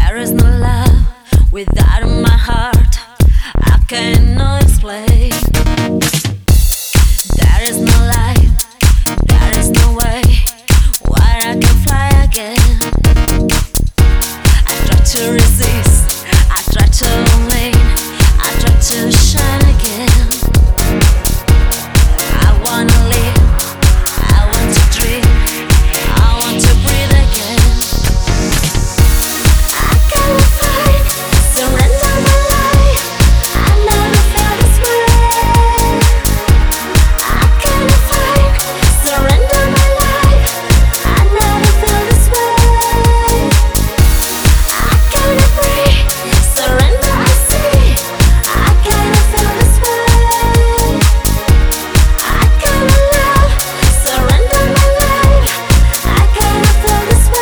There is no love without my heart. I cannot explain. There is no life, there is no way where I can fly again. I try to resist, I try to lean, I try to shine again. I wanna live, I want to dream, I want to breathe again. I can't fight, surrender my life. I never felt this way. I can't fight, surrender my life. I never felt this way. I can't breathe, surrender I see. I can't feel this way. I can't love, surrender my life. I can't feel this way.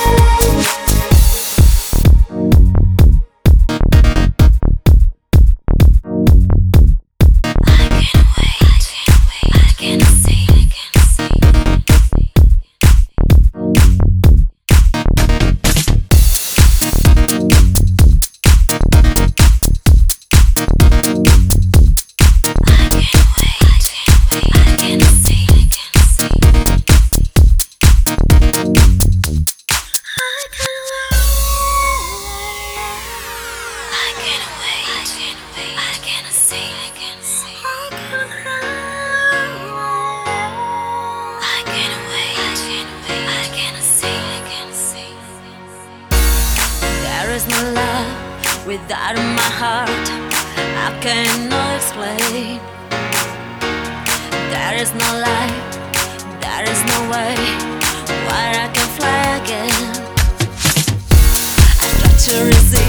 There is no love without my heart. I cannot explain. There is no life, there is no way where I can fly again. I try to resist.